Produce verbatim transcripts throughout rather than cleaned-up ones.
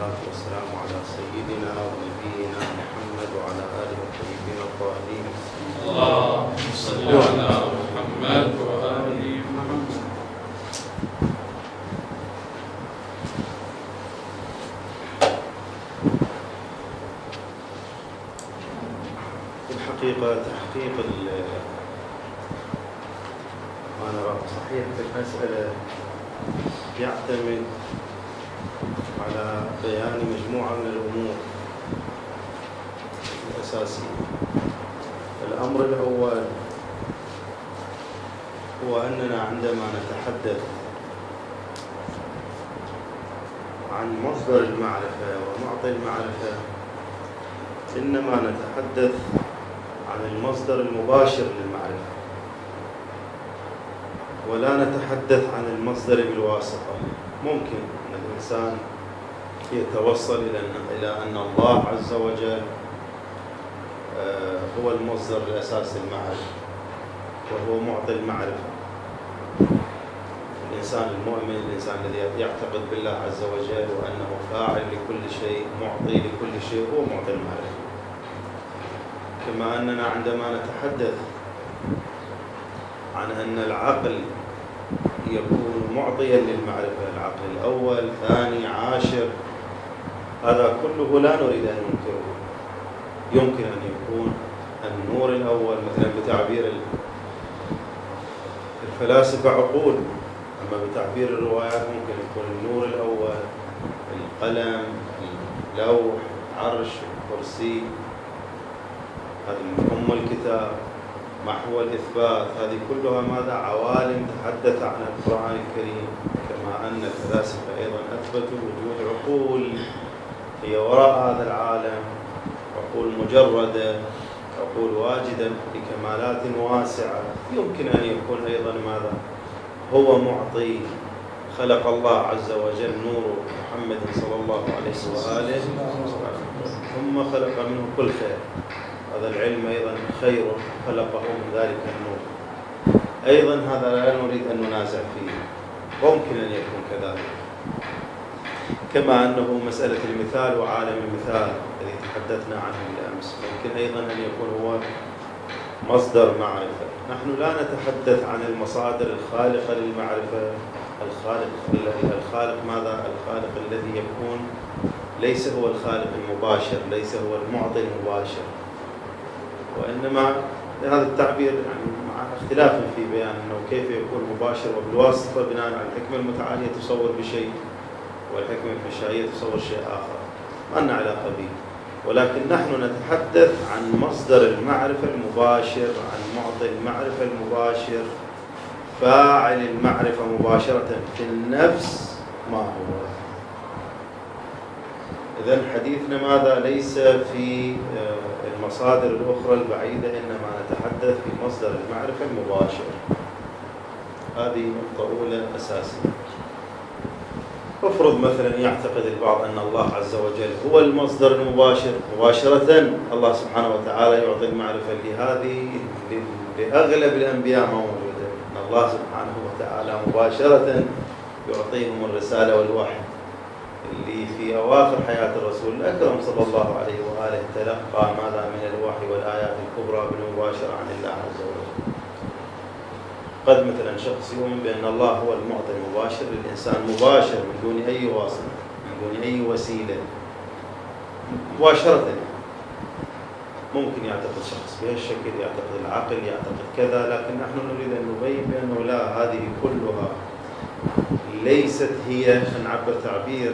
والصلاة والسلام على سيدنا ونبينا محمد وعلى آله الطيبين الطاهرين. اللهم صل على محمد وآل محمد. في الحقيقة تحقيق ما نراه صحيح في المسألة يعتمد على بيان مجموعة من الأمور الأساسية. الأمر الأول هو أننا عندما نتحدث عن مصدر المعرفة ومعطي المعرفة إنما نتحدث عن المصدر المباشر للمعرفة، ولا نتحدث عن المصدر بالواسطة. ممكن أن الإنسان يتوصل إلى أن الله عز وجل هو المصدر الأساسي للمعرفة وهو معطي المعرفة. الإنسان المؤمن، الإنسان الذي يعتقد بالله عز وجل وأنه فاعل لكل شيء، معطي لكل شيء، هو معطي المعرفة. كما أننا عندما نتحدث عن أن العقل يكون معطيا للمعرفة، العقل الأول، ثاني، عاشر، هذا كله لا نريد أن ننكره. يمكن أن يكون النور الأول مثلا بتعبير الفلاسفة عقول، أما بتعبير الروايات ممكن يكون النور الأول القلم، اللوح، العرش، الكرسي، هذه أم الكتاب، محو الإثبات. هذه كلها ماذا؟ عوالم تحدث عن القرآن الكريم. كما أن الفلاسفة أيضا أثبتوا وجود عقول هي وراء هذا العالم، عقول مجردة، عقول واجدة بكمالات واسعة. يمكن أن يكون أيضا ماذا؟ هو معطي. خلق الله عز وجل نور محمد صلى الله عليه وآله ثم خلق منه كل خير. هذا العلم أيضا خير خلقه من ذلك النور. أيضا هذا لا نريد أن ننازع فيه، ممكن أن يكون كذلك. كما أنه مسألة المثال وعالم المثال الذي تحدثنا عنه بالأمس ممكن أيضا أن يكون هو مصدر معرفة. نحن لا نتحدث عن المصادر الخالقة للمعرفة. الخالق الخالق ماذا؟ الخالق الذي يكون ليس هو الخالق المباشر، ليس هو المعطي المباشر، وإنما هذا التعبير يعني مع اختلاف في بيان أنه كيف يكون مباشر وبالواسطة بناء على الحكمة المتعالية تصور بشيء والحكمة الفشائية تصور شيء آخر، ما لنا علاقة به. ولكن نحن نتحدث عن مصدر المعرفة المباشر، عن معطي المعرفة المباشر، فاعل المعرفة مباشرة في النفس ما هو. إذن حديثنا ماذا؟ ليس في المصادر الأخرى البعيدة، إنما نتحدث في مصدر المعرفة المباشر. هذه نقطة أولى أساسية. افرض مثلا يعتقد البعض أن الله عز وجل هو المصدر المباشر مباشرة. الله سبحانه وتعالى يعطي المعرفة لهذه لأغلب الأنبياء موجودة، أن الله سبحانه وتعالى مباشرة يعطيهم الرسالة والوحي. اللي في أواخر حياة الرسول الأكرم صلى الله عليه وآله تلقى ماذا من الوحي والآيات الكبرى بالمباشرة عن الله عز وجل. قد مثلا شخص يؤمن بأن الله هو المعطي المباشر للإنسان مباشر من دون أي واسطة، من دون أي وسيلة، مباشرة. ممكن يعتقد شخص بهالشكل، يعتقد العقل، يعتقد كذا، لكن نحن نريد أن نبين بأنه لا، هذه كلها ليست هي، نعبر تعبير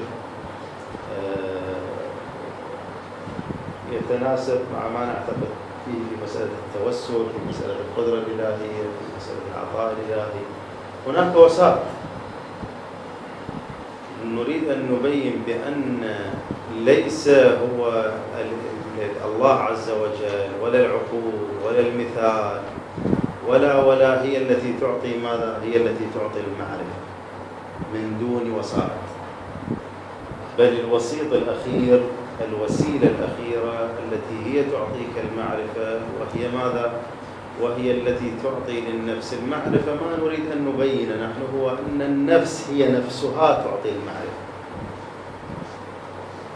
يتناسب مع ما نعتقد فيه في مسألة التوسل، في مسألة القدرة الإلهية، في مسألة العطاء الإلهي. هناك وسائط. نريد أن نبين بأن ليس هو الله عز وجل ولا العقول ولا المثال ولا ولا هي التي تعطي ماذا؟ هي التي تعطي المعرفة من دون وسائط، بل الوسيط الأخير، الوسيلة الأخيرة التي هي تعطيك المعرفة، وهي ماذا؟ وهي التي تعطي للنفس المعرفة. ما نريد أن نبين نحن هو أن النفس هي نفسها تعطي المعرفة.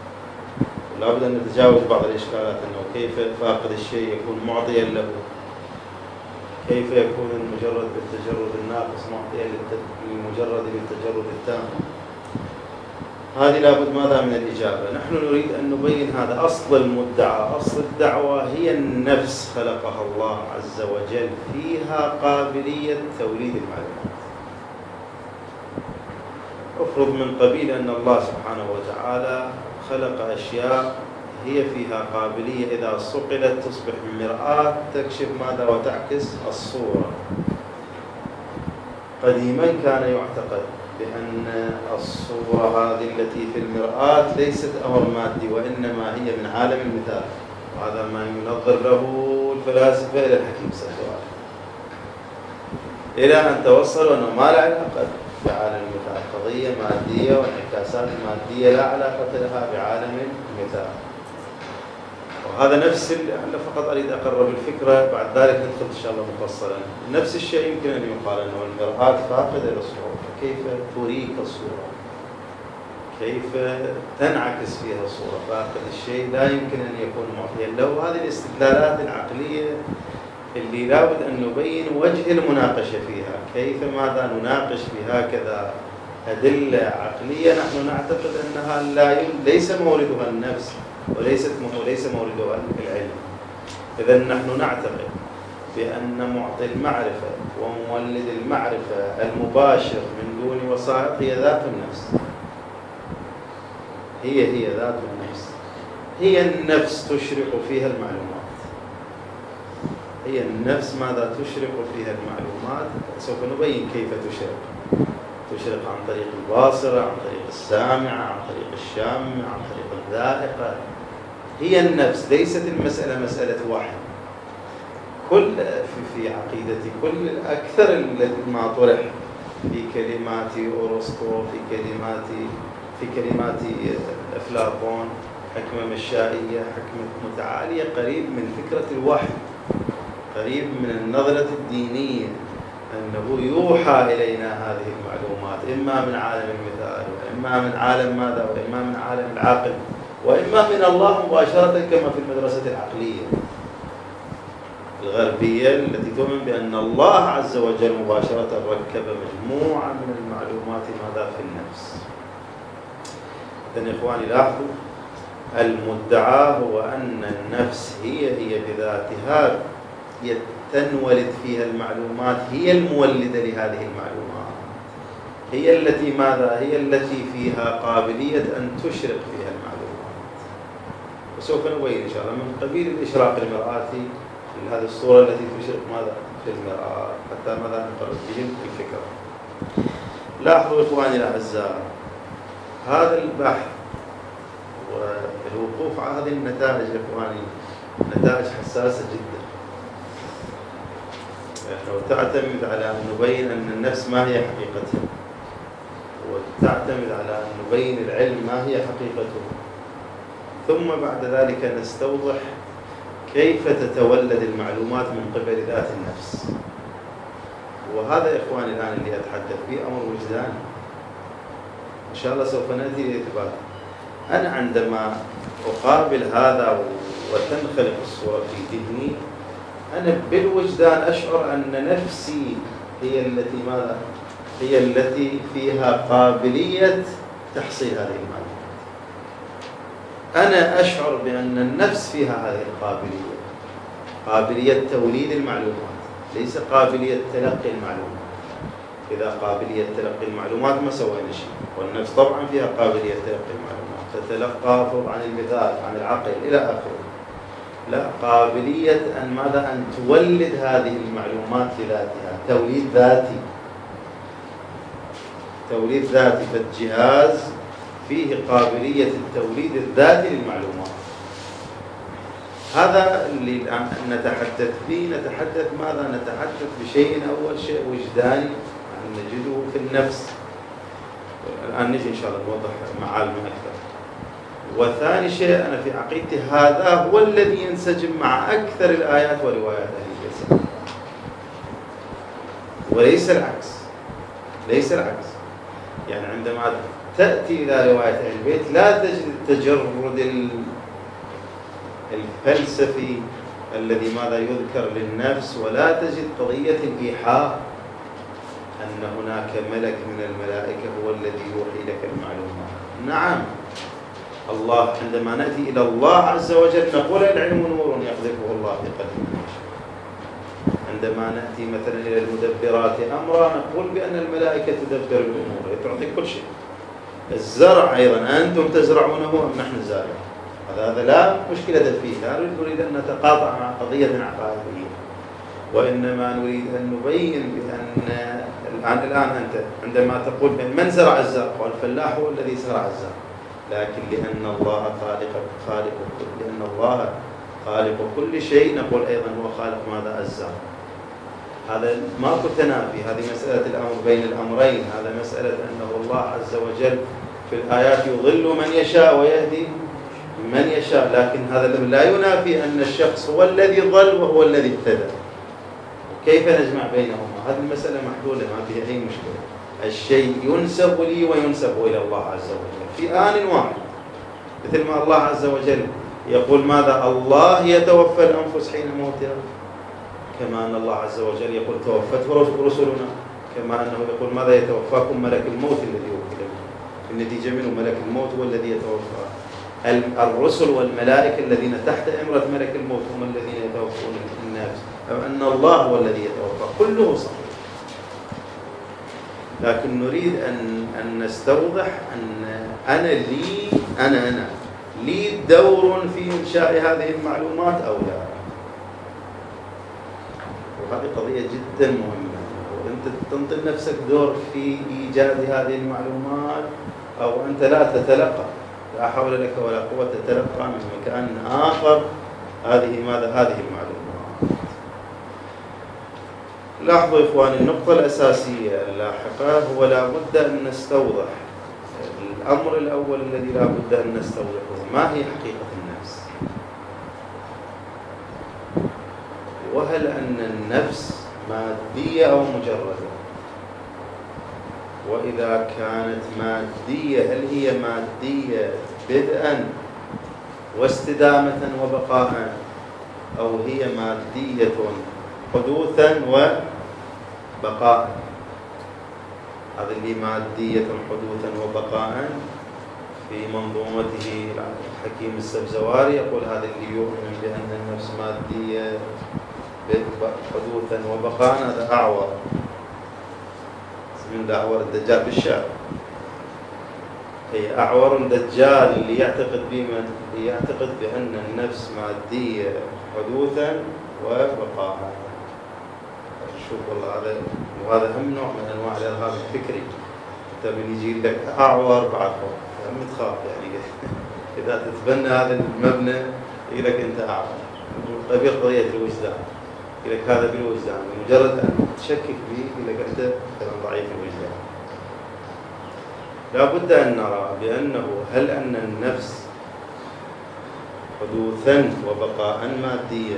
لابد أن نتجاوز بعض الإشكالات، أنه كيف فاقد الشيء يكون معطيا له، كيف يكون المجرد بالتجرد الناقص معطيا للمجرد بالتجرد التام. هذه لابد ماذا من الإجابة. نحن نريد أن نبين هذا أصل المدعى. أصل الدعوة هي النفس خلقها الله عز وجل، فيها قابلية توليد المعلومات. أفرض من قبيل أن الله سبحانه وتعالى خلق أشياء هي فيها قابلية إذا صقلت تصبح مرآة تكشف ماذا وتعكس الصورة. قديما كان يعتقد بأن الصورة هذه التي في المرآة ليست أمر مادي، وإنما هي من عالم المثال، وهذا ما ينظر له الفلاسفة إلى الحكيم سبحانه، إلى أن توصلوا أنه ما له علاقة بعالم المثال، قضية مادية وانعكاسات مادية لا علاقة لها بعالم المثال. وهذا نفس اللي فقط أريد أقرب الفكرة، بعد ذلك ندخل إن شاء الله مفصلا. نفس الشيء يمكن أن يقال أنه المرآة فاقدة للصورة، كيف تريك الصورة، كيف تنعكس فيها الصورة. فاقد الشيء لا يمكن أن يكون معطيا له. هذه الاستدلالات العقلية اللي لابد أن نبين وجه المناقشة فيها، كيف ماذا نناقش في هكذا أدلة عقلية نحن نعتقد أنها لا ليس موردها النفس وليست وليس موردها العلم. إذا نحن نعتقد بأن معطي المعرفة ومولد المعرفة المباشر من دون وسائط هي ذات النفس، هي هي ذات النفس، هي النفس تشرق فيها المعلومات، هي النفس ماذا تشرق فيها المعلومات. سوف نبين كيف تشرق. تشرق عن طريق الباصرة، عن طريق السامعة، عن طريق الشامة، عن طريق الذائقة. هي النفس، ليست المسألة مسألة وحي. كل في, في عقيدتي كل أكثر ما طرح في كلمات أرسطو، في كلمات في كلمات أفلاطون، حكمة مشائية، حكمة متعالية، قريب من فكرة الوحي، قريب من النظرة الدينية، أنه يوحى إلينا هذه المعلومات إما من عالم المثال، وإما من عالم ماذا، وإما من عالم العقل، وإما من الله مباشرة كما في المدرسة العقلية الغربية التي تؤمن بأن الله عز وجل مباشرة ركب مجموعة من المعلومات ماذا في النفس. إذن إخواني لاحظوا، المدعى هو أن النفس هي هي بذاتها تنولد فيها المعلومات، هي المولدة لهذه المعلومات، هي التي ماذا، هي التي فيها قابلية أن تشرق فيها المعلومات. وسوف نبين إن شاء الله من قبيل الإشراق المرآتي لهذه الصورة التي تشرق ماذا في المرآة، حتى ماذا نقرب به الفكرة. لاحظوا إخواني الأعزاء، هذا البحث والوقوف على هذه النتائج إخواني نتائج حساسة جدا، وتعتمد على أن نبين أن النفس ما هي حقيقتها، وتعتمد على أن نبين العلم ما هي حقيقته، ثم بعد ذلك نستوضح كيف تتولد المعلومات من قبل ذات النفس. وهذا إخواني الآن اللي أتحدث فيه أمر وجداني، إن شاء الله سوف نأتي لإثبات. أنا عندما أقابل هذا وتنخلق الصورة في ذهني، أنا بالوجدان أشعر أن نفسي هي التي ماذا؟ هي التي فيها قابلية تحصيل هذه المعلومات. أنا أشعر بأن النفس فيها هذه القابلية، قابلية توليد المعلومات، ليس قابلية تلقي المعلومات. إذا قابلية تلقي المعلومات ما سوينا شيء، والنفس طبعا فيها قابلية تلقي المعلومات، تتلقى عن المثال، عن العقل إلى آخره. لا، قابلية أن ماذا؟ أن تولد هذه المعلومات لذاتها، توليد ذاتي، توليد ذاتي. فالجهاز فيه قابلية التوليد الذاتي للمعلومات. هذا اللي الآن نتحدث فيه. نتحدث ماذا؟ نتحدث بشيء أول شيء وجداني نجده في النفس. الآن نجي إن شاء الله نوضح معالم أكثر. وثاني شيء أنا في عقيدتي هذا هو الذي ينسجم مع أكثر الآيات وروايات أهل البيت، وليس العكس، ليس العكس. يعني عندما تأتي إلى رواية أهل البيت لا تجد التجرد الفلسفي الذي ماذا يذكر للنفس، ولا تجد قضية الإيحاء أن هناك ملك من الملائكة هو الذي يوحي لك المعلومات. نعم، الله عندما نأتي إلى الله عز وجل نقول العلم نور يقذفه الله في قلبه. عندما نأتي مثلا إلى المدبرات أمرا نقول بأن الملائكة تدبر الأمور، تعطي كل شيء. الزرع أيضا أنتم تزرعونه أم نحن الزارعون، هذا لا مشكلة فيه، لا نريد أن نتقاطع مع قضية عقائدية، وإنما نريد أن نبين بأن الآن الآن أنت عندما تقول من زرع الزرع، والفلاح هو الذي زرع الزرع، لكن لأن الله خالق خالق لأن الله خالق كل شيء نقول أيضا هو خالق ماذا؟ الزرع. هذا ماكو تنافي، هذه مسألة الأمر بين الأمرين، هذا مسألة أنه الله عز وجل في الآيات يضل من يشاء ويهدي من يشاء، لكن هذا لا ينافي أن الشخص هو الذي ضل وهو الذي اهتدى. كيف نجمع بينهما؟ هذه المسألة محلولة ما فيها أي مشكلة. الشيء ينسب لي وينسب إلى الله عز وجل في آن واحد، مثل ما الله عز وجل يقول ماذا؟ الله يتوفى الأنفس حين موتها، كما أن الله عز وجل يقول توفته رسلنا، كما أنه يقول ماذا؟ يتوفاكم ملك الموت الذي وكل بكم. النتيجة منه ملك الموت هو الذي يتوفى. الرسل والملائكة الذين تحت إمرة ملك الموت هم الذين يتوفون الناس، أو أن الله هو الذي يتوفى، كله صحيح. لكن نريد أن أن نستوضح أن أنا لي أنا أنا لي دور في إنشاء هذه المعلومات أو لا، وهذه قضية جدا مهمة. وأنت تنطي نفسك دور في إيجاد هذه المعلومات، أو أنت لا تتلقى، لا حول لك ولا قوة تتلقى من مكان آخر هذه ماذا؟ هذه المعلومات. لاحظوا إخواني، النقطة الأساسية اللاحقة هو لا بد أن نستوضح الأمر الأول الذي لا بد أن نستوضحه، ما هي حقيقة النفس؟ وهل أن النفس مادية أو مجردة؟ وإذا كانت مادية هل هي مادية بدءا واستدامة وبقاء، أو هي مادية حدوثا وبقاء؟ هذا اللي مادية حدوثا وبقاء في منظومته الحكيم السبزواري يقول هذا اللي يؤمن بأن النفس مادية حدوثا وبقاء هذا أعور من دعوة الدجال بالشارع. هي أعور الدجال اللي يعتقد بمن اللي يعتقد بأن النفس مادية حدوثا وبقاء. شوف والله هذا وهذا هم نوع من أنواع الإرهاب الفكري. أنت من يجي لك أعور بعد هم تخاف يعني إذا تتبنى هذا المبنى يقول لك أنت أعور. قبيل قضية الوجدان يقول لك هذا بالوجدان، مجرد أن تشكك به يقول لك أنت ضعيف الوجدان. لا بد أن نرى بأنه هل أن النفس حدوثا وبقاء مادية،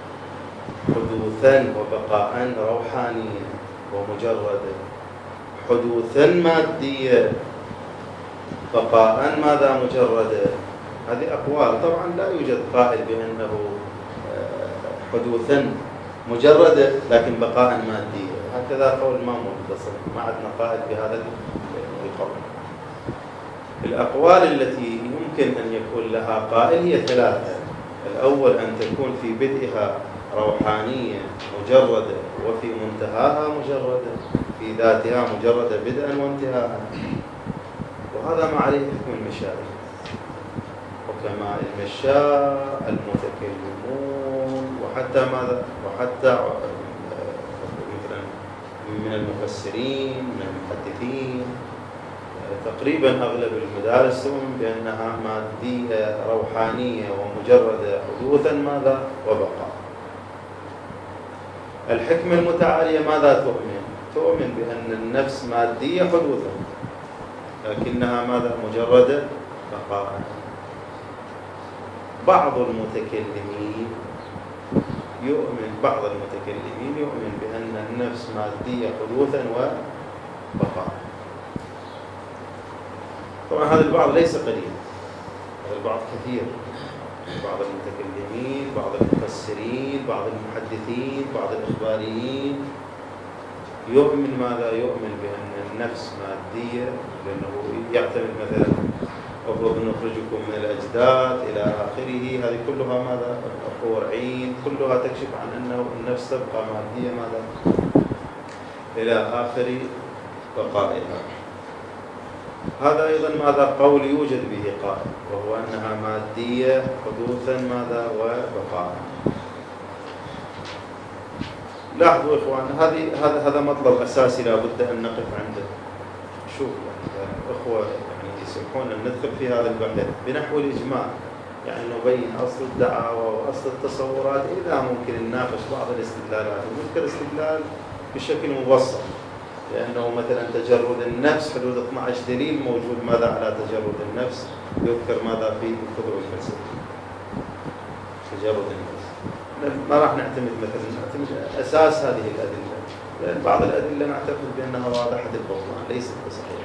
حدوثا وبقاء روحانية ومجردة، حدوثا مادية بقاء ماذا مجردة. هذه أقوال طبعا لا يوجد قائل بأنه حدوثا مجردة لكن بقاء مادية، هكذا قول ما موجود، ما عندنا قائل بهذا القول. الأقوال التي يمكن أن يكون لها قائل هي ثلاثة. الأول أن تكون في بدءها روحانية مجردة وفي منتهاها مجردة، في ذاتها مجردة بدءا وانتهاء، وهذا ما عليه حكم المشايخ وكما المشاء المتكلمون وحتى ماذا وحتى مثلا من المفسرين من المحدثين. تقريبا أغلب المدارس تؤمن بأنها مادية روحانية ومجردة حدوثا ماذا وبقاء. الحكمة المتعالية ماذا تؤمن؟ تؤمن بأن النفس مادية حدوثا لكنها ماذا مجردة بقاء. بعض المتكلمين يؤمن بعض المتكلمين يؤمن بأن النفس مادية حدوثا وبقاء. طبعا هذا البعض ليس قليل، هذا البعض كثير، بعض المتكلمين، بعض المفسرين، بعض المحدثين، بعض الإخباريين يؤمن ماذا؟ يؤمن بأن النفس مادية، لأنه يعتمد مثلا أفرض نخرجكم من الأجداث إلى آخره، هذه كلها ماذا؟ أخبار عين، كلها تكشف عن أنه النفس تبقى مادية ماذا؟ إلى آخر بقائها. هذا أيضا ماذا؟ قول يوجد به قائل، وهو أنها مادية حدوثا ماذا؟ وبقاء. لاحظوا إخوان، هذه هذا هذا مطلب أساسي لا بد أن نقف عنده. شوف يعني الأخوة يعني يسمحون أن ندخل في هذا البحث بنحو الإجمال، يعني نبين أصل الدعاوى وأصل التصورات، إذا ممكن نناقش بعض الاستدلالات ونذكر استدلال بشكل مبسط، لأنه مثلا تجرد النفس حدود اثني عشر دليل موجود ماذا على تجرد النفس، يذكر ماذا في الكتب الفلسفية تجرد النفس. ما راح نعتمد مثلا نعتمد أساس هذه الأدلة، لأن بعض الأدلة نعتقد بأنها واضحة البطلان ليست بصحيحة.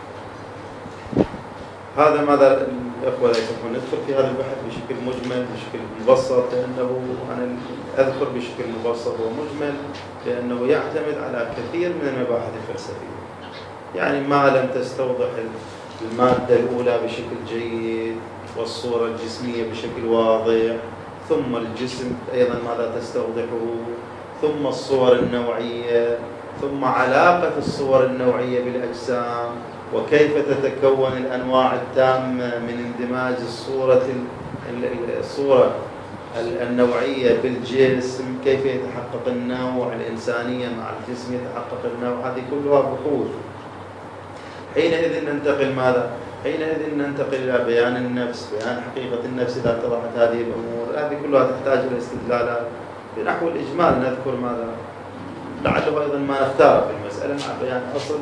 هذا ماذا الأخوة لا يسمحون ندخل في هذا البحث بشكل مجمل بشكل مبسط، لأنه أنا أذكر بشكل مبسط ومجمل لأنه يعتمد على كثير من المباحث الفلسفية. يعني ما لم تستوضح المادة الأولى بشكل جيد والصورة الجسمية بشكل واضح، ثم الجسم أيضا ماذا تستوضحه، ثم الصور النوعية، ثم علاقة الصور النوعية بالأجسام، وكيف تتكون الأنواع التامة من اندماج الصورة الصورة النوعية بالجسم، كيف يتحقق النوع الإنسانية مع الجسم يتحقق النوع. هذه كلها بحوث. حينئذ ننتقل ماذا؟ حينئذ ننتقل إلى بيان النفس، بيان حقيقة النفس إذا اتضحت هذه الأمور. هذه كلها تحتاج إلى استدلالات بنحو الإجمال. نذكر ماذا؟ لعله أيضا ما نختار في المسألة مع بيان أصل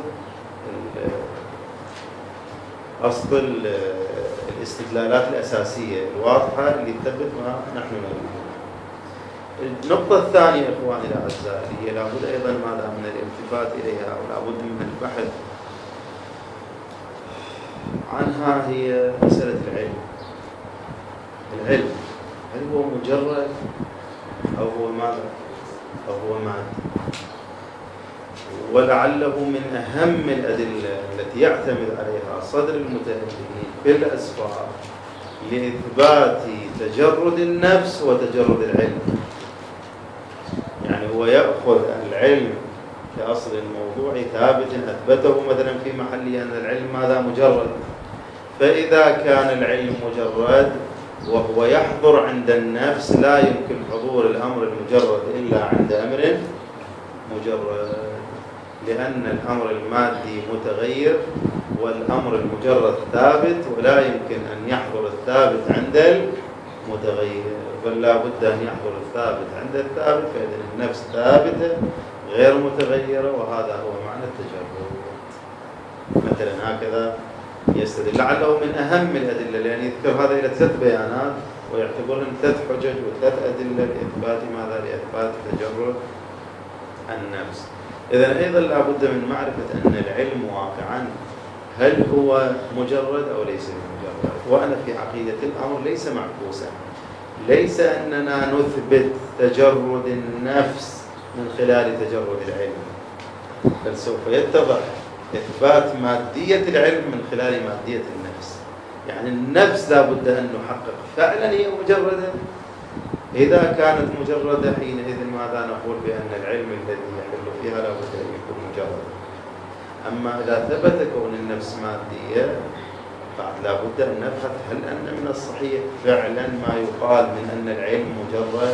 أصل الاستدلالات الأساسية الواضحة اللي تثبت ما نحن نريده. النقطة الثانية إخواني الأعزاء هي لابد أيضا ماذا من الالتفات إليها ولابد من البحث عنها، هي مسألة العلم. العلم هل هو مجرد أو هو ماذا؟ أو هو مادي؟ ولعله من أهم الأدلة التي يعتمد عليها صدر المتألفين في الأسفار لإثبات تجرد النفس وتجرد العلم. يعني هو يأخذ العلم كأصل الموضوع ثابت أثبته مثلا في محله أن العلم ماذا؟ مجرد. فإذا كان العلم مجرد وهو يحضر عند النفس، لا يمكن حضور الأمر المجرد إلا عند أمر مجرد، لأن الأمر المادي متغير والأمر المجرد ثابت، ولا يمكن أن يحضر الثابت عند المتغير، بل لا بد أن يحضر الثابت عند الثابت. فإذا النفس ثابتة غير متغيرة، وهذا هو معنى التجرد. مثلا هكذا يستدل، لعله من أهم الأدلة، لأن يذكر هذا إلى ثلاث بيانات ويعتبرهم ثلاث حجج وثلاث أدلة لإثبات ماذا؟ لإثبات تجرد النفس. إذن أيضا لا بد من معرفة أن العلم واقعا هل هو مجرد أو ليس مجرد. وأنا في عقيدة الأمر ليس معكوسا، ليس أننا نثبت تجرد النفس من خلال تجرد العلم، بل سوف يتضح إثبات مادية العلم من خلال مادية النفس. يعني النفس لا بد أن نحقق فعلا هي مجردة. إذا كانت مجردة حينئذ ماذا نقول؟ بأن العلم الذي يحل فيها لا بد أن يكون مجرد. أما إذا ثبت كون النفس مادية بعد لا بد أن نبحث هل أن من الصحيح فعلا ما يقال من أن العلم مجرد.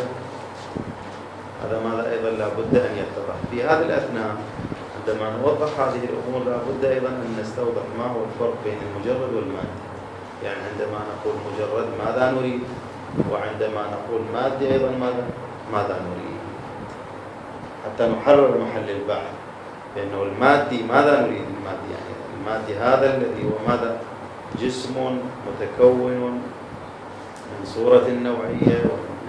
هذا ماذا أيضا لا بد أن يتضح. في هذا الأثناء عندما نوضح هذه الأمور لا بد أيضا أن نستوضح ما هو الفرق بين المجرد والمادي. يعني عندما نقول مجرد ماذا نريد، وعندما نقول مادي أيضا ماذا ماذا نريد، حتى نحرر محل البحث. لأنه المادي ماذا نريد؟ المادي يعني المادي هذا الذي هو ماذا؟ جسم متكون من صورة نوعية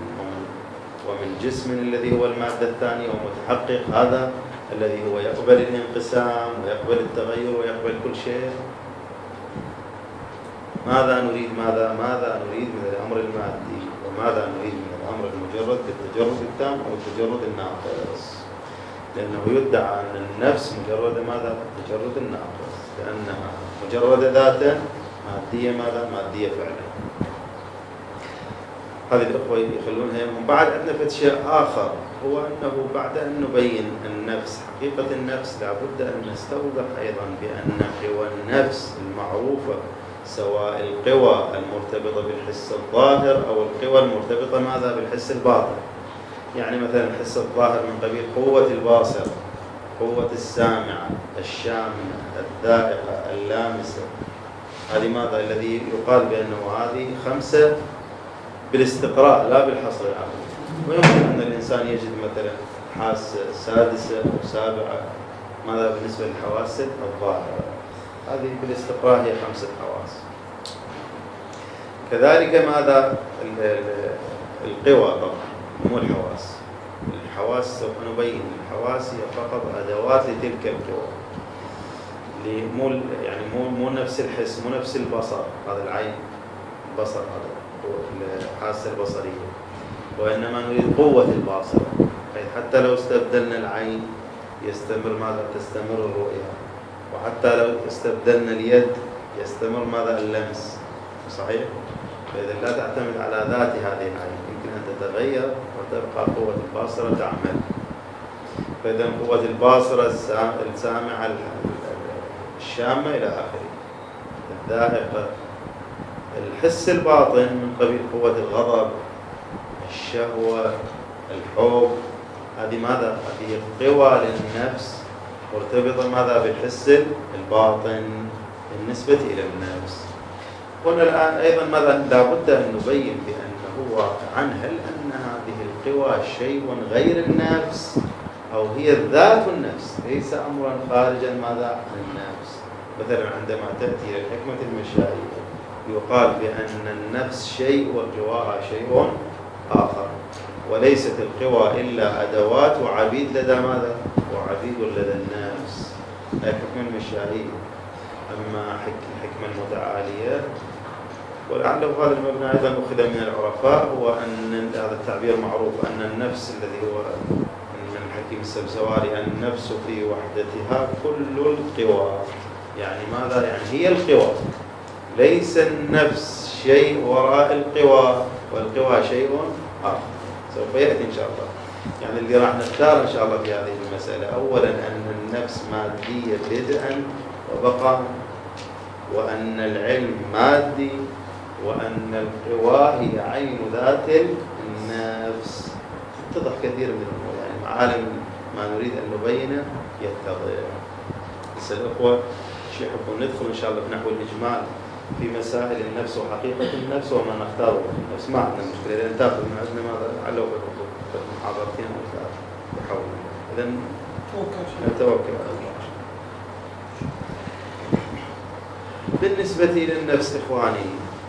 ومن جسم الذي هو المادة الثانية ومتحقق، هذا الذي هو يقبل الانقسام ويقبل التغير ويقبل كل شيء. ماذا نريد؟ ماذا ماذا نريد من الأمر المادي؟ ماذا نريد من الأمر المجرد بالتجرد التام أو التجرد الناقص، لأنه يدعى أن النفس مجرد ماذا؟ التجرد الناقص، لأنها مجرد ذاتا مادية ماذا؟ مادية فعلا. هذه الأخوة يخلونها يمهم. بعد عندنا فد شيء آخر، هو أنه بعد أن نبين النفس حقيقة النفس لابد أن نستوضح أيضا بأن قوى النفس المعروفة، سواء القوى المرتبطة بالحس الظاهر أو القوى المرتبطة ماذا؟ بالحس الباطن. يعني مثلا الحس الظاهر من قبيل قوة الباصر، قوة السامعة، الشامة، الذائقة، اللامسة، هذه ماذا؟ الذي يقال بأنه هذه خمسة بالاستقراء لا بالحصر العقلي. ويمكن أن الإنسان يجد مثلا حاسة سادسة أو سابعة ماذا بالنسبة للحواس الظاهرة، هذه بالاستقراء هي خمسة حواس. كذلك ماذا؟ القوى طبعا مو الحواس، الحواس سوف نبين الحواس هي فقط أدوات لتلك القوى، مو يعني مو مو نفس الحس، مو نفس البصر، هذا العين البصر هذا الحاسة البصرية، وإنما نريد قوة الباصر، حتى لو استبدلنا العين يستمر ماذا؟ تستمر الرؤية، وحتى لو استبدلنا اليد يستمر ماذا؟ اللمس. صحيح؟ فإذا لا تعتمد على ذات هذه العين، يمكن أن تتغير وتبقى قوة الباصرة تعمل. فإذا قوة الباصرة السامعة الشامة إلى آخره، الذائقة، الحس الباطن من قبيل قوة الغضب، الشهوة، الحب، هذه ماذا؟ هذه قوى للنفس مرتبطة ماذا؟ بالحس الباطن بالنسبة إلى النفس. هنا الآن أيضا ماذا؟ لابد أن نبين بأنه واقعا هل أن هذه القوى شيء غير النفس أو هي ذات النفس، ليس أمرا خارجا ماذا؟ عن النفس. مثلا عندما تأتي إلى الحكمة المشائية يقال بأن النفس شيء وقواها شيء آخر، وليست القوى إلا أدوات وعبيد لدى ماذا؟ وعبيد لدى النفس، الحكمة المشائية. أما الحكمة المتعالية، ولعله هذا المبنى أيضا أخذ من العرفاء، هو أن هذا التعبير معروف، أن النفس الذي هو من الحكيم السبزواري، النفس في وحدتها كل القوى. يعني ماذا؟ يعني هي القوى، ليس النفس شيء وراء القوى، والقوى شيء آخر. سوف يأتي إن شاء الله. يعني اللي راح نختار إن شاء الله في هذه المسألة، أولا أن النفس مادية بدءا وبقاء، وأن العلم مادي، وأن القوى هي عين ذات النفس. يتضح كثير من الأمور، يعني معالم ما نريد أن نبينه يتضح. بس الأخوة شيء يحبون ندخل إن شاء الله بنحو الإجمال في مسائل النفس وحقيقة النفس وما نختاره النفس. ما عندنا مشكلة لأن تأخذ من عندنا ماذا على محاضرتين أو ثلاث تحول. إذن نتوكل على الله. بالنسبة للنفس إخواني،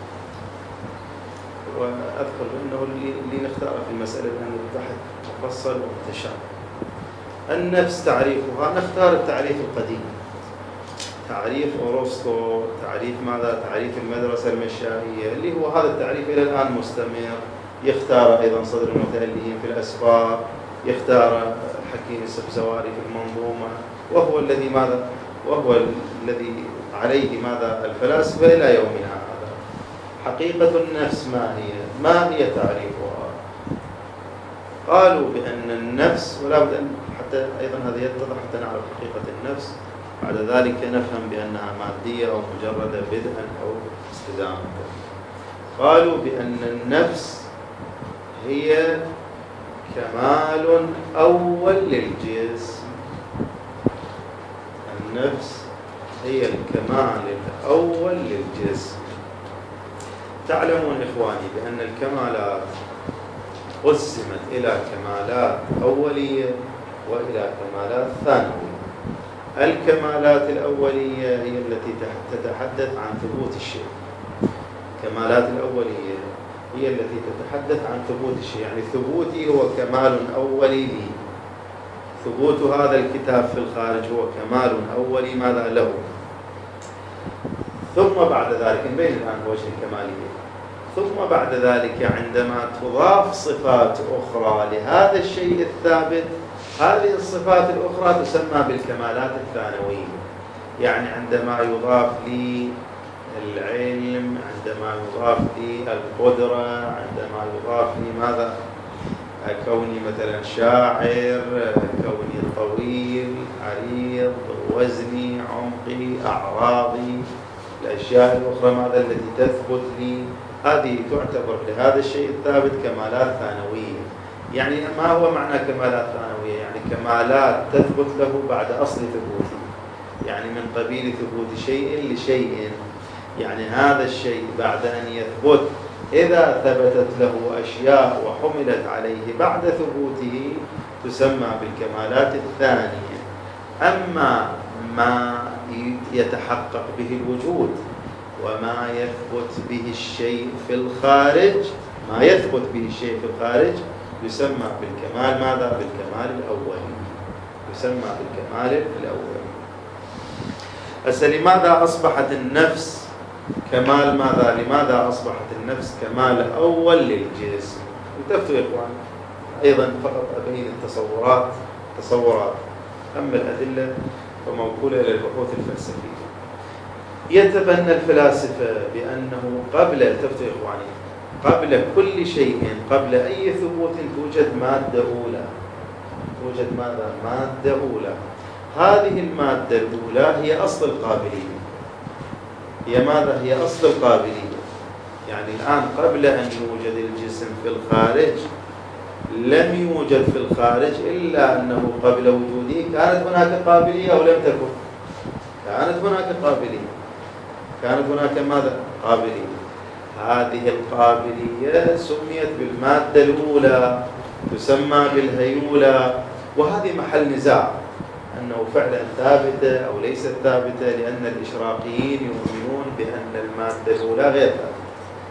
وأذكر أنه اللي نختاره في المسألة أنه البحث مفصل ومتشابه. النفس تعريفها، نختار التعريف القديم، تعريف أرسطو، تعريف ماذا؟ تعريف المدرسة المشائية، اللي هو هذا التعريف إلى الآن مستمر. يختار أيضا صدر المتألهين في الأسفار، يختار الحكيم السبزواري في المنظومة، وهو الذي ماذا؟ وهو الذي عليه ماذا؟ الفلاسفة إلى يومنا هذا. حقيقة النفس ما هي؟ ما هي تعريفها؟ قالوا بأن النفس، ولا بد أن حتى أيضا هذا يتضح حتى نعرف حقيقة النفس، بعد ذلك نفهم بأنها مادية أو مجردة بدءا أو استدامة. قالوا بأن النفس هي كمال أول للجسم. النفس هي الكمال الأول للجسم. تعلمون إخواني بأن الكمالات قسمت إلى كمالات أولية وإلى كمالات ثانوية. الكمالات الأولية هي التي تتحدث عن ثبوت الشيء. الكمالات الأولية هي التي تتحدث عن ثبوت الشيء، يعني ثبوتي هو كمال أولي لي. ثبوت هذا الكتاب في الخارج هو كمال أولي ماذا له. ثم بعد ذلك نبين الآن وجه الكمالية. ثم بعد ذلك عندما تضاف صفات أخرى لهذا الشيء الثابت، هذه الصفات الأخرى تسمى بالكمالات الثانوية. يعني عندما يضاف لي العلم، عندما يضاف لي القدرة، عندما يضاف لي ماذا؟ كوني مثلا شاعر، كوني طويل، عريض، وزني، عمقي، أعراضي، الأشياء الأخرى ماذا التي تثبت لي، هذه تعتبر لهذا الشيء الثابت كمالات ثانوية. يعني ما هو معنى كمالات ثانوية؟ يعني كمالات تثبت له بعد أصل ثبوته، يعني من قبيل ثبوت شيء لشيء. يعني هذا الشيء بعد أن يثبت، إذا ثبتت له أشياء وحملت عليه بعد ثبوته تسمى بالكمالات الثانية. أما ما يتحقق به الوجود وما يثبت به الشيء في الخارج، ما يثبت به الشيء في الخارج يسمى بالكمال ماذا؟ بالكمال الأولي، يسمى بالكمال الأولي. هسه لماذا أصبحت النفس كمال ماذا؟ لماذا أصبحت النفس كمال أول للجسم؟ انتبهوا يا إخوان، أيضا فقط أبين التصورات تصورات، أما الأدلة فموكولة إلى البحوث الفلسفية. يتبنى الفلاسفة بأنه قبل، التفتوا يا إخواني، قبل كل شيء، قبل أي ثبوت توجد مادة أولى، توجد ماذا؟ مادة أولى. هذه المادة الأولى هي أصل القابلية، هي ماذا؟ هي أصل القابلية. يعني الآن قبل أن يوجد الجسم في الخارج لم يوجد في الخارج إلا أنه قبل وجوده كانت هناك قابلية أو لم تكن؟ كانت هناك قابلية، كانت هناك ماذا؟ قابلية. هذه القابلية سميت بالمادة الأولى، تسمى بالهيولة، وهذه محل نزاع أنه فعلا ثابتة أو ليست ثابتة، لأن الإشراقيين يؤمنون بأن المادة الأولى غير ثابتة،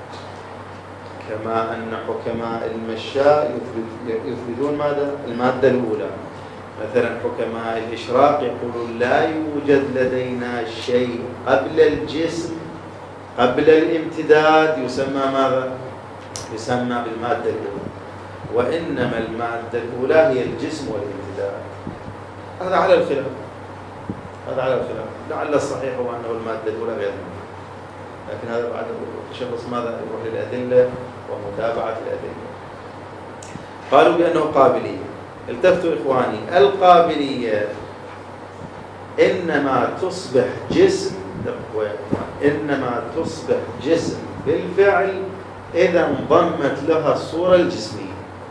كما أن حكماء المشاء يثبتون ماذا؟ المادة الأولى. مثلا حكماء الإشراق يقولون لا يوجد لدينا شيء قبل الجسم، قبل الامتداد، يسمى ماذا؟ يسمى بالمادة الأولى، وإنما المادة الأولى هي الجسم والامتداد. هذا على الخلاف، هذا على الخلاف. لعل الصحيح هو أنه المادة الأولى غير موجودة، لكن هذا بعد تشخص ماذا؟ يروح للأدلة ومتابعة الأدلة. قالوا بأنه قابلية. التفتوا إخواني، القابلية إنما تصبح جسم، إنما تصبح جسم بالفعل إذا انضمت لها الصورة الجسمية.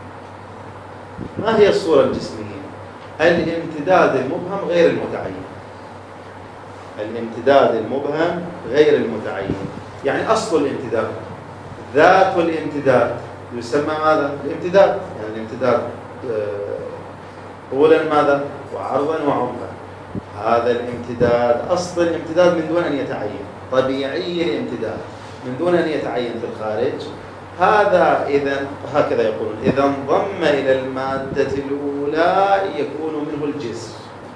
ما هي الصورة الجسمية؟ الامتداد المبهم غير المتعين. الامتداد المبهم غير المتعين، يعني أصل الامتداد، ذات الامتداد يسمى ماذا؟ الامتداد. يعني الامتداد طولا ماذا؟ وعرضا وعمقا. هذا الامتداد، أصل الامتداد من دون أن يتعين، طبيعي الامتداد من دون أن يتعين في الخارج. هذا إذا هكذا يقولون، إذا انضم إلى المادة الأولى يكون منه الجسم،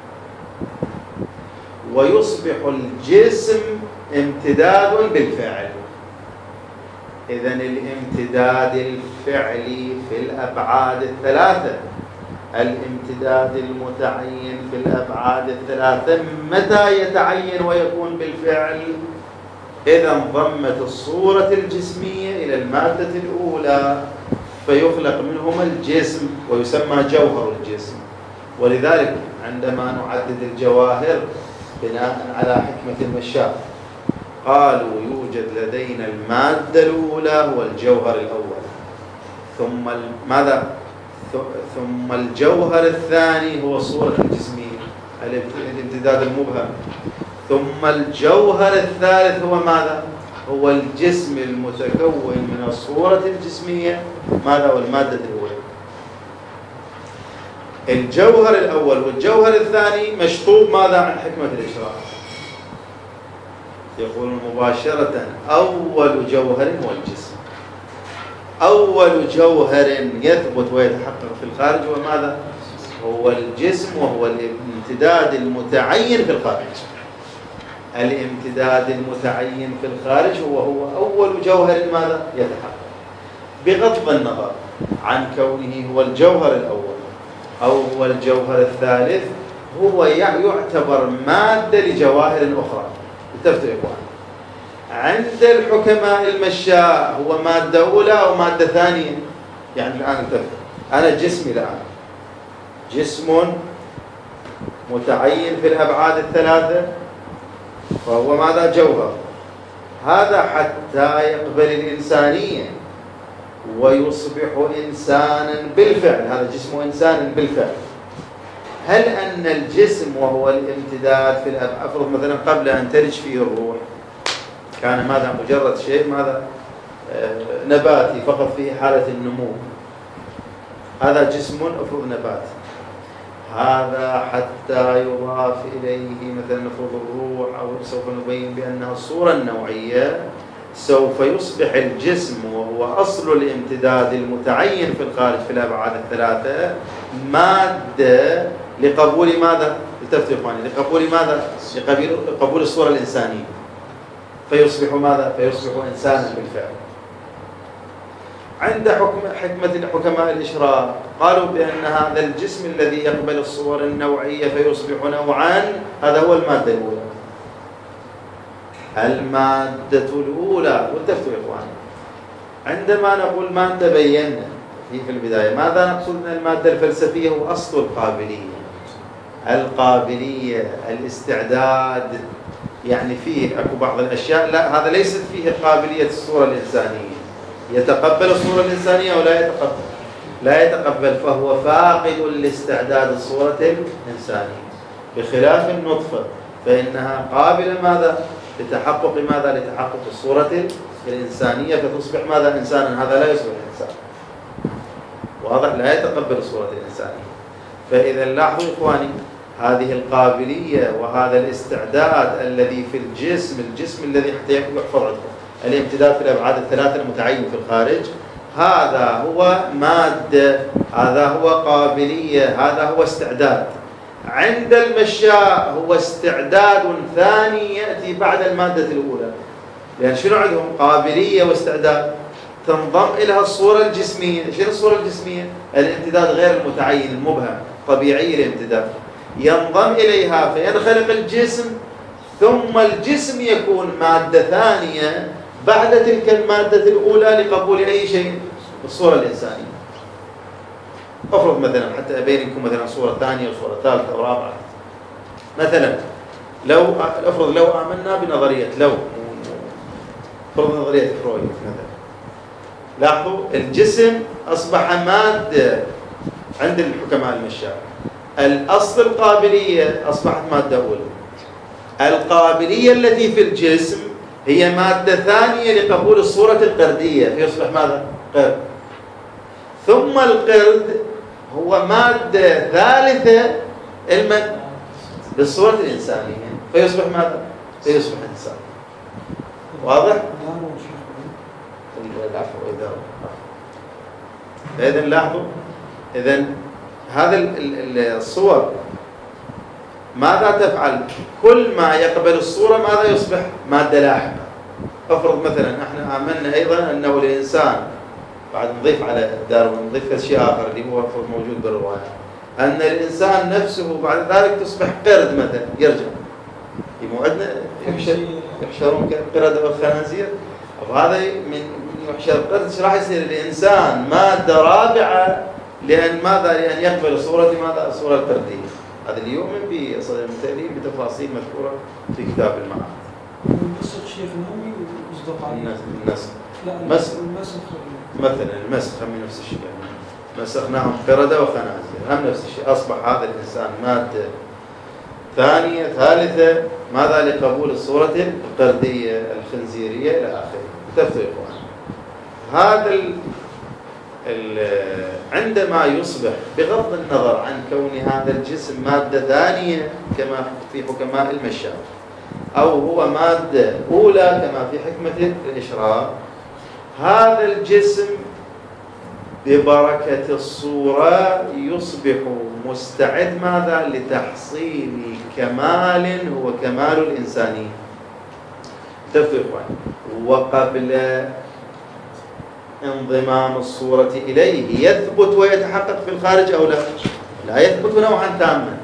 ويصبح الجسم امتداد بالفعل. إذا الامتداد الفعلي في الأبعاد الثلاثة، الامتداد المتعين في الأبعاد الثلاثة متى يتعين ويكون بالفعل؟ إذا انضمت الصورة الجسمية إلى المادة الأولى فيخلق منهما الجسم ويسمى جوهر الجسم. ولذلك عندما نعدد الجواهر بناء على حكمة المشاء قالوا يوجد لدينا المادة الأولى هو الجوهر الأول، ثم ماذا؟ ثم الجوهر الثاني هو الصورة الجسمية، الامتداد المبهم، ثم الجوهر الثالث هو ماذا؟ هو الجسم المتكون من الصورة الجسمية ماذا؟ والمادة الأولى. الجوهر الأول والجوهر الثاني مشطوب ماذا؟ عن حكمة الإشراق. يقول مباشرة أول جوهر هو الجسم. أول جوهر يثبت ويتحقق في الخارج هو ماذا؟ هو الجسم، وهو الامتداد المتعين في الخارج. الامتداد المتعين في الخارج هو هو أول جوهر ماذا يتحقق، بغض النظر عن كونه هو الجوهر الأول أو هو الجوهر الثالث، هو يعتبر مادة لجواهر أخرى. اتفقوا يا إخوان؟ عند الحكماء المشاء هو مادة أولى أو مادة ثانية. يعني الآن اتفق، أنا جسمي الآن جسم متعين في الأبعاد الثلاثة، فهو ماذا؟ جوهر. هذا حتى يقبل الإنسانية ويصبح إنسانا بالفعل، هذا جسم إنسان بالفعل. هل أن الجسم وهو الامتداد في الأبعاد، أفرض مثلا قبل أن تلج فيه الروح كان ماذا؟ مجرد شيء ماذا؟ آه نباتي فقط فيه حالة النمو، هذا جسم أفرض نباتي. هذا حتى يضاف إليه مثلا نفرض الروح، أو سوف نبين بأنها الصورة النوعية، سوف يصبح الجسم وهو أصل الامتداد المتعين في الخارج في الأبعاد الثلاثة مادة لقبول ماذا؟ التفتوا إخواني، لقبول ماذا؟ لقبول الصورة الإنسانية، فيصبح ماذا؟ فيصبح إنسانا بالفعل. عند حكم حكمة حكماء الإشراق قالوا بأن هذا الجسم الذي يقبل الصور النوعية فيصبح نوعا، هذا هو المادة الأولى. المادة الأولى، والتفتوا يا إخواني، عندما نقول مادة بينا في البداية ماذا نقصد من المادة الفلسفية؟ هو أصل القابلية، القابلية، الاستعداد. يعني فيه أكو بعض الأشياء لا، هذا ليست فيه قابلية الصورة الإنسانية، يتقبل الصورة الإنسانية ولا يتقبل؟ لا يتقبل، فهو فاقد لاستعداد الصورة الإنسانية، بخلاف النطفة فإنها قابلة ماذا؟ لتحقق ماذا؟ لتحقق الصورة الإنسانية، فتصبح ماذا؟ إنسانا. هذا لا يصبح إنسان، واضح؟ لا يتقبل الصورة الإنسانية. فإذا لاحظوا إخواني، هذه القابلية وهذا الاستعداد الذي في الجسم، الجسم الذي حتى يحفظ عندكم الامتداد في الأبعاد الثلاثة المتعين في الخارج، هذا هو مادة، هذا هو قابلية، هذا هو استعداد. عند المشاء هو استعداد ثاني يأتي بعد المادة الأولى، لأن شنو عندهم؟ قابلية واستعداد، تنضم إليها الصورة الجسمية. شنو الصورة الجسمية؟ الامتداد غير المتعين المبهم، طبيعي الامتداد، ينضم إليها فينخلق الجسم، ثم الجسم يكون مادة ثانية بعد تلك المادة الأولى لقبول أي شيء، الصورة الإنسانية. أفرض مثلا حتى أبين لكم مثلا صورة ثانية وصورة ثالثة ورابعة. مثلا لو أفرض لو آمنا بنظرية، لو أفرض نظرية فرويد مثلا، لاحظوا الجسم أصبح مادة عند الحكماء المشاء، الأصل القابلية أصبحت مادة أولى، القابلية التي في الجسم هي مادة ثانية لقبول الصورة القردية، فيصبح ماذا؟ قرد. ثم القرد هو مادة ثالثة المد بالصورة الإنسانية، فيصبح ماذا؟ فيصبح إنسان. واضح؟ إذا لاحظوا، إذا هذا الصور ماذا تفعل؟ كل ما يقبل الصورة ماذا يصبح؟ مادة لاحقة. أفرض مثلا احنا آمنا أيضا أنه الإنسان، بعد نضيف على داروين نضيف شيء آخر اللي هو موجود بالرواية، أن الإنسان نفسه بعد ذلك تصبح قرد مثلا، يرجع يموعدنا يحشرون كالقردة والخنازير. وهذا من يحشر قرد، راح يصير الإنسان مادة رابعة، لأن ماذا؟ لأن يقبل صورة ماذا؟ الصورة القردية. هذا اللي يؤمن به صدر المتأليف بتفاصيل مذكورة في كتاب المعاد. النسخ شيخ نووي ويصدق عليه. النسخ. لا مسخ. المسخ. مثلا المسخ هم نفس الشيء، يعني مسخناهم قردة وخنازير، هم نفس الشيء. أصبح هذا الإنسان مادة ثانية ثالثة ماذا؟ لقبول الصورة القردية الخنزيرية إلى آخره. تفتوا يا إخوان، هذا ال ال عندما يصبح بغض النظر عن كون هذا الجسم مادة ثانية كما في حكماء المشاء، أو هو مادة أولى كما في حكمة الإشراق، هذا الجسم ببركة الصورة يصبح مستعد ماذا؟ لتحصيل كمال هو كمال الإنسانية. تفرق وقبل انضمام الصورة إليه يثبت ويتحقق في الخارج أو لا؟ لا يثبت نوعا تاما.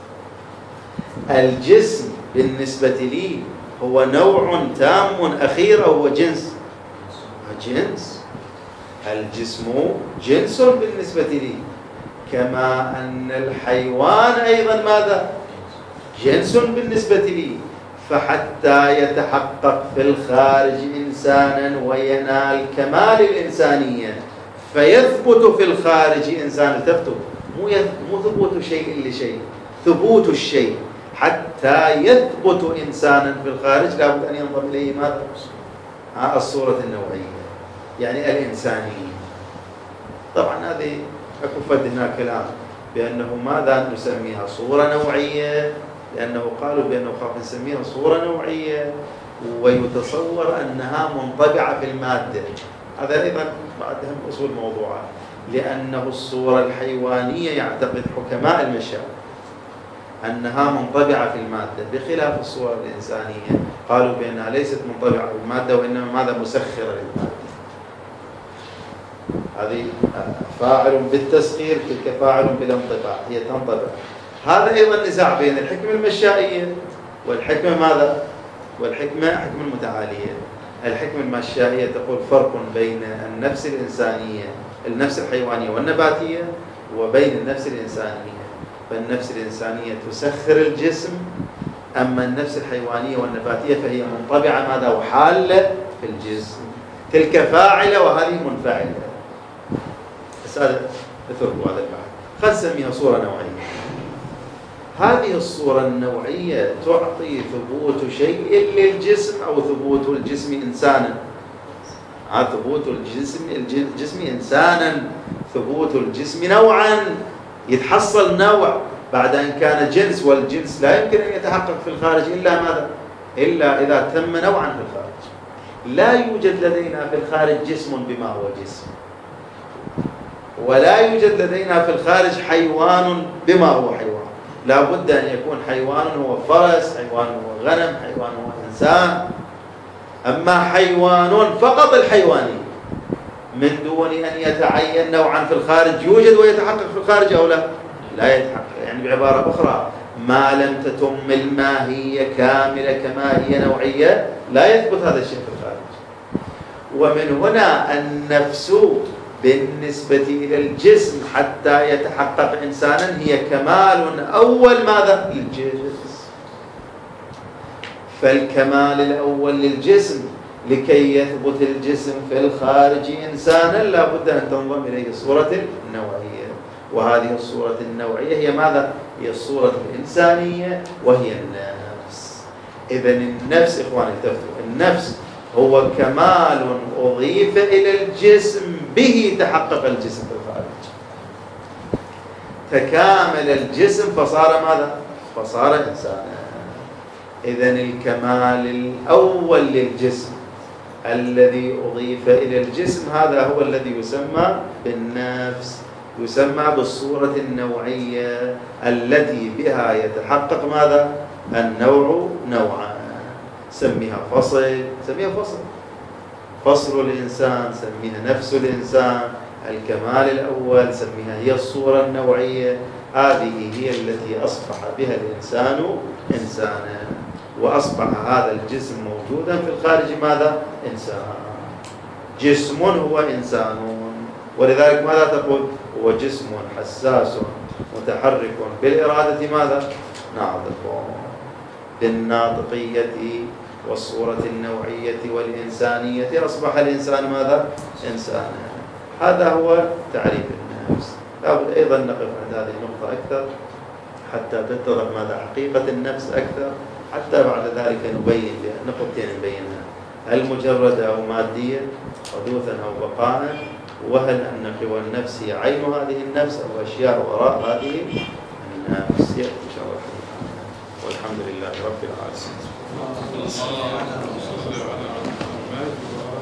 الجسم بالنسبة لي هو نوع تام أخير أو هو جنس؟ جنس. الجسم جنس بالنسبة لي، كما أن الحيوان أيضا ماذا؟ جنس بالنسبة لي. فحتى يتحقق في الخارج إنسانا وينال كمال الإنسانية فيثبت في الخارج إنسان. تثبت مو مو ثبوت شيء لشيء، ثبوت الشيء حتى يثبت إنسانا في الخارج لابد أن ينضم إليه ماذا؟ الصورة النوعية، يعني الإنسانية. طبعا هذه أكو فد هناك كلام بأنه ماذا نسميها صورة نوعية، لأنه قالوا بأنه خاف نسميها صورة نوعية ويتصور أنها منطبعة في المادة. هذا أيضا بعد أهم أصول موضوعات، لأنه الصورة الحيوانية يعتقد حكماء المشاعر أنها منطبعة في المادة، بخلاف الصورة الإنسانية قالوا بأنها ليست منطبعة في المادة وإنما ماذا؟ مسخرة للمادة. هذه فاعل بالتسخير تلك فاعل بالانطباع، هي تنطبع. هذا أيضا نزاع بين الحكمة المشائية والحكمة ماذا؟ والحكمة حكمة المتعالية. الحكمة المشائية تقول فرق بين النفس الإنسانية النفس الحيوانية والنباتية وبين النفس الإنسانية. فالنفس الإنسانية تسخر الجسم، أما النفس الحيوانية والنباتية فهي منطبعة ماذا؟ وحالة في الجسم. تلك فاعلة وهذه منفعلة. بس هذا اثروا هذا البحث. خلينا نسميها صورة نوعية. هذه الصورة النوعية تعطي ثبوت شيء للجسم أو ثبوت الجسم إنسانا. ثبوت الجسم الجسم إنسانا، ثبوت الجسم نوعا، يتحصل نوع بعد أن كان جنس، والجنس لا يمكن أن يتحقق في الخارج إلا ماذا؟ إلا إذا تم نوعا في الخارج. لا يوجد لدينا في الخارج جسم بما هو جسم، ولا يوجد لدينا في الخارج حيوان بما هو حيوان. لا بد أن يكون حيوان هو فرس، حيوان هو غنم، حيوان هو إنسان. أما حيوان فقط الحيواني من دون أن يتعين نوعا في الخارج يوجد ويتحقق في الخارج أو لا؟ لا يتحقق. يعني بعبارة أخرى ما لم تتم الماهية كاملة كما هي نوعية لا يثبت هذا الشيء في الخارج. ومن هنا النفس بالنسبة إلى الجسم حتى يتحقق إنسانا هي كمال أول ماذا؟ للجسم. فالكمال الأول للجسم لكي يثبت الجسم في الخارج إنسانا لا بد أن تنضم إليه الصورة النوعية. وهذه الصورة النوعية هي ماذا؟ هي الصورة الإنسانية وهي النفس. إذن النفس إخواني التفتوا، النفس هو كمال أضيف إلى الجسم به تحقق الجسم في الخارج. تكامل الجسم فصار ماذا؟ فصار إنسانا. إذن الكمال الأول للجسم الذي أضيف إلى الجسم هذا هو الذي يسمى بالنفس، يسمى بالصورة النوعية التي بها يتحقق ماذا؟ النوع نوعان. سميها فصل، سميها فصل فصل الإنسان، سميها نفس الإنسان. الكمال الأول سميها هي الصورة النوعية. هذه هي التي أصبح بها الإنسان إنسانا، وأصبح هذا الجسم موجودا في الخارج ماذا؟ إنسان. جسم هو إنسان، ولذلك ماذا تقول؟ هو جسم حساس متحرك بالإرادة ماذا؟ ناطق. بالناطقية والصورة النوعية والإنسانية أصبح الإنسان ماذا؟ إنسانا. هذا هو تعريف النفس. لابد أيضا نقف عند هذه النقطة أكثر حتى تتضح ماذا حقيقة النفس أكثر، حتى بعد ذلك نبين نقطتين نبينها: هل مجردة أو مادية، حدوثا أو بقاء، وهل أن قوى النفس هي عين هذه النفس أو أشياء وراء هذه النفس. يأتي إن شاء الله. والحمد لله رب العالمين.